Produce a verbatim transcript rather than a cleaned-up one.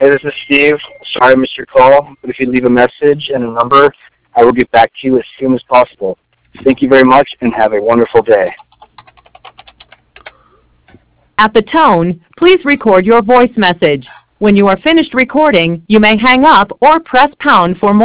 Hey, this is Steve. Sorry I missed your call, but if you leave a message and a number, I will get back to you as soon as possible. Thank you very much, and have a wonderful day. At the tone, please record your voice message. When you are finished recording, you may hang up or press pound for more.